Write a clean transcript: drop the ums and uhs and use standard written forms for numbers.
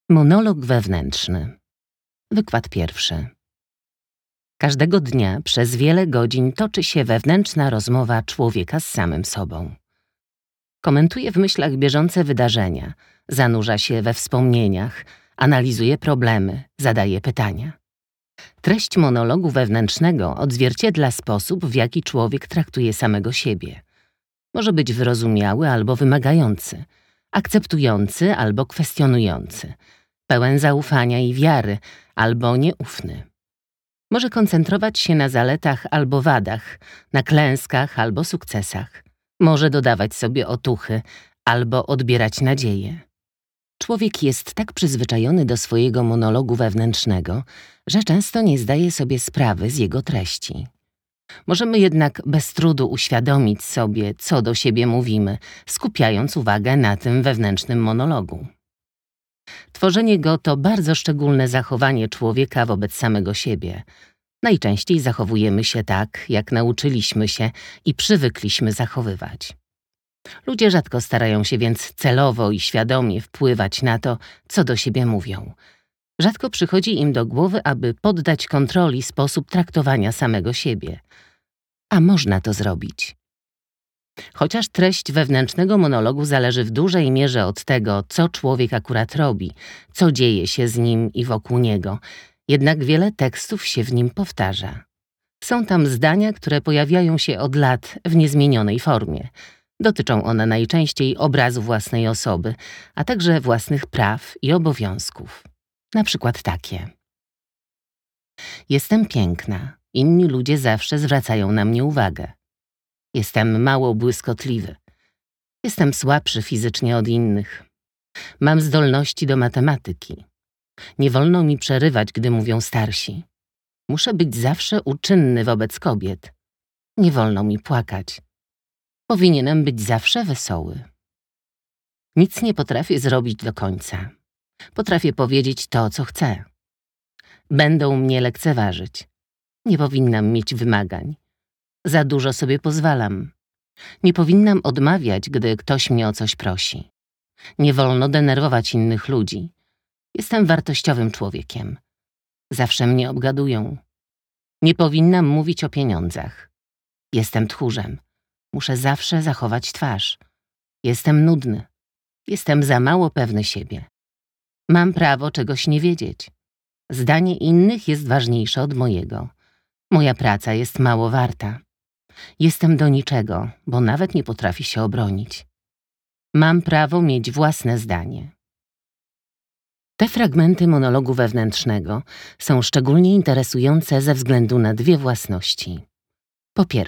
Monolog wewnętrzny. Wykład pierwszy. Każdego dnia przez wiele godzin toczy się wewnętrzna rozmowa człowieka z samym sobą. Komentuje w myślach bieżące wydarzenia, zanurza się we wspomnieniach, analizuje problemy, zadaje pytania. Treść monologu wewnętrznego odzwierciedla sposób, w jaki człowiek traktuje samego siebie. Może być wyrozumiały albo wymagający, akceptujący albo kwestionujący, pełen zaufania i wiary albo nieufny. Może koncentrować się na zaletach albo wadach, na klęskach albo sukcesach. Może dodawać sobie otuchy albo odbierać nadzieję. Człowiek jest tak przyzwyczajony do swojego monologu wewnętrznego, że często nie zdaje sobie sprawy z jego treści. Możemy jednak bez trudu uświadomić sobie, co do siebie mówimy, skupiając uwagę na tym wewnętrznym monologu. Tworzenie go to bardzo szczególne zachowanie człowieka wobec samego siebie. Najczęściej zachowujemy się tak, jak nauczyliśmy się i przywykliśmy zachowywać. Ludzie rzadko starają się więc celowo i świadomie wpływać na to, co do siebie mówią. Rzadko przychodzi im do głowy, aby poddać kontroli sposób traktowania samego siebie. A można to zrobić. Chociaż treść wewnętrznego monologu zależy w dużej mierze od tego, co człowiek akurat robi, co dzieje się z nim i wokół niego, jednak wiele tekstów się w nim powtarza. Są tam zdania, które pojawiają się od lat w niezmienionej formie. Dotyczą one najczęściej obrazu własnej osoby, a także własnych praw i obowiązków. Na przykład takie. Jestem piękna, inni ludzie zawsze zwracają na mnie uwagę. Jestem mało błyskotliwy. Jestem słabszy fizycznie od innych. Mam zdolności do matematyki. Nie wolno mi przerywać, gdy mówią starsi. Muszę być zawsze uczynny wobec kobiet. Nie wolno mi płakać. Powinienem być zawsze wesoły. Nic nie potrafię zrobić do końca. Potrafię powiedzieć to, co chcę. Będą mnie lekceważyć. Nie powinnam mieć wymagań. Za dużo sobie pozwalam. Nie powinnam odmawiać, gdy ktoś mnie o coś prosi. Nie wolno denerwować innych ludzi. Jestem wartościowym człowiekiem. Zawsze mnie obgadują. Nie powinnam mówić o pieniądzach. Jestem tchórzem. Muszę zawsze zachować twarz. Jestem nudny. Jestem za mało pewny siebie. Mam prawo czegoś nie wiedzieć. Zdanie innych jest ważniejsze od mojego. Moja praca jest mało warta. Jestem do niczego, bo nawet nie potrafię się obronić. Mam prawo mieć własne zdanie. Te fragmenty monologu wewnętrznego są szczególnie interesujące ze względu na dwie własności. Po pierwsze,